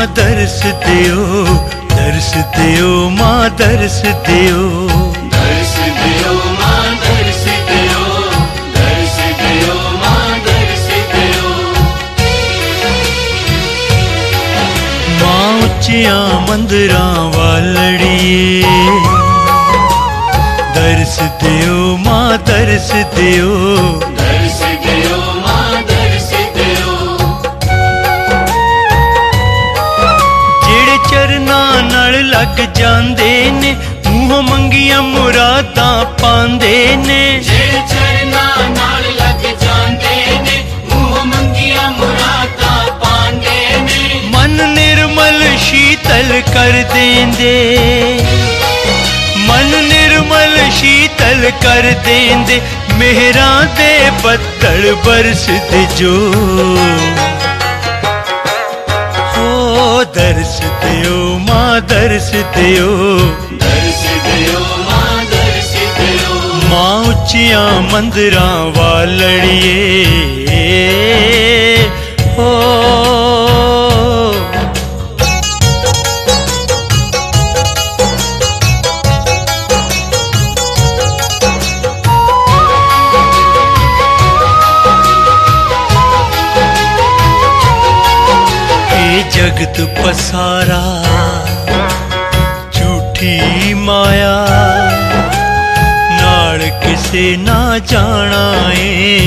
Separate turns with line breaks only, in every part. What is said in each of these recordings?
दर्श दियो, दर्श दियो माँ दर्श दियो,
दर्श दियो माँ दर्श दियो, दर्श दियो माँ दर्श दियो।
माँ उच्चिया मंदिरां वालड़िए, दर्श दियो माँ दर्श दियो,
दर्श दियो माँ दर्श दियो।
जेड़े चरनां नाल लग जांदे ने, मूंहों मंगियां मुरादां पांदे ने।
जेड़े चरनां नाल लग जांदे ने, मूंह मंगियां मुरादां पांदे ने।
मन निर्मल शीतल कर देंदे, मन निर्मल शीतल कर देंदे, मेहरां दे बद्दल बरस दे जो। हो दर्श दियो माँ दर्श दियो,
दर्श दियो माँ दर्श दियो।
माँ उच्चियां मंदिरां वालड़िए हो। जगत पसारा झूठी माया, नाल किसे ना जाना है।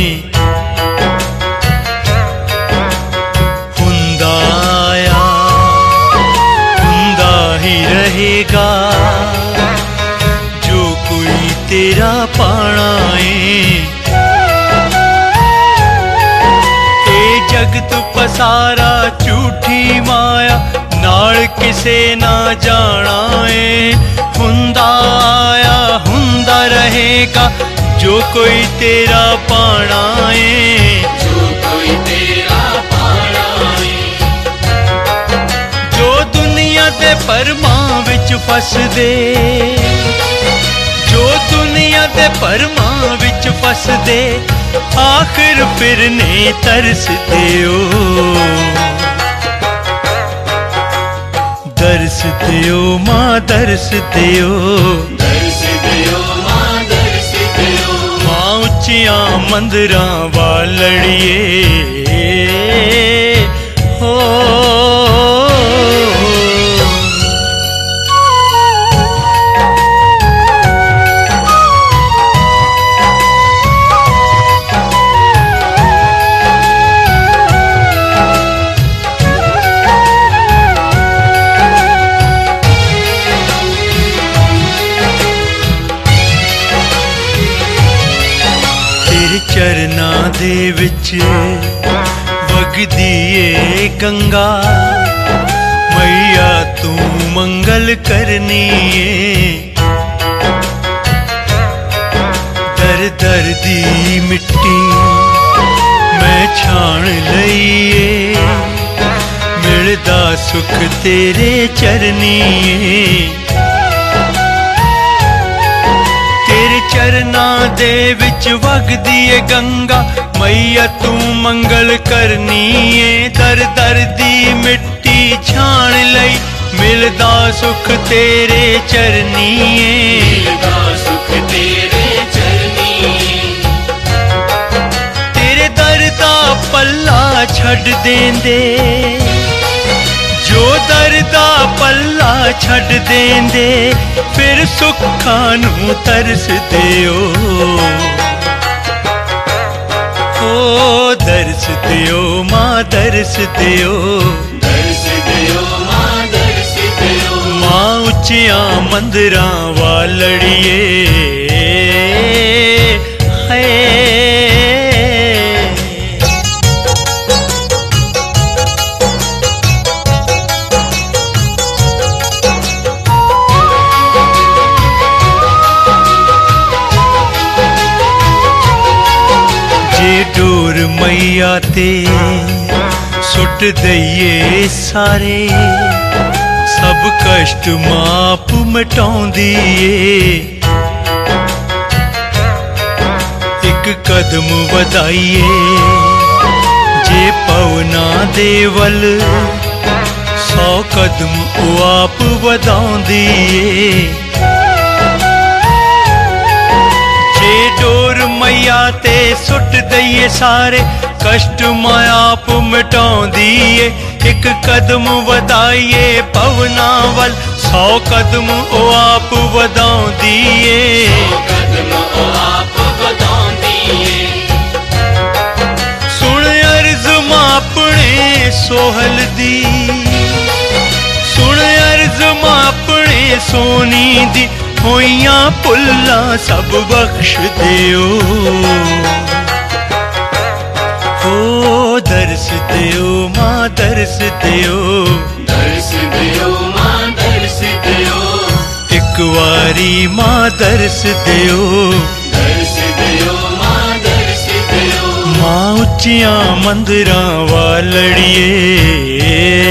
हुंदा आया हुंदा ही रहेगा, जो कोई तेरा पाना है। जगत पसारा झूठी माया, नाल किसे ना जाना है। हुंदा आया हुंदा रहेगा, जो कोई तेरा पाना है,
जो कोई तेरा पाना है।
जो दुनिया दे भरमां विच फसदे, जो दुनिया दे भरमां विच फसदे, आखिर फिरने तरस दियो। दर्श दियो माँ दर्श दियो,
दर्श दियो माँ दर्श दियो।
माँ उच्चियां मंदिरां वालड़िए हो। चरना दे विच वगदी ए गंगा, मैया तू मंगल करनी है। दर दर दी मिट्टी मैं छाण लईए, मिलदा सुख तेरे चरनी है। चरना दे विच वगदी ए गंगा, मैया तू मंगल करनी है। दर दर दी मिट्टी छाण लई, मिलदा सुख तेरे चरनी है।
मिलदा सुख तेरे चरनी है।
तेरे दर दा पल्ला छड़ देंदे, जो दर दा पल्ला छड़ देंदे, फिर सुखां नूं तरस दियो। हो दर्श दियो माँ दर्श दियो,
दर्श दियो माँ दर्श दियो।
माँ उच्चियां मंदिरां वालड़िए है। डोर मैया ते सुट दईए सारे, सब कष्ट माप मिटाउंदी ए। एक कदम वधाइए जे पवना दे वल, 100 कदम ओ आप वधाउंदी ए। जे डोर मैया ते सुट दईए सारे कष्ट मां आप मिटाउंदी ए। एक कदम वधाइए पवना वल 100 कदम ओ आप वधाउंदी ए।
100 कदम ओ आप वधाउंदी ए।
सुन अर्ज मां अपने सोहल दी, सुन अर्ज मां अपने सोनी दी, होइयां भुल्लां सब बख्श दियो। ओ दर्स दियो मां दर्स दियो,
दर्श दियो मां दर्श दियो।
एक वारी मां दर्स दियो,
दर्श दियो मां दर्श दियो।
मां उच्चियां मंदिरां वालड़िए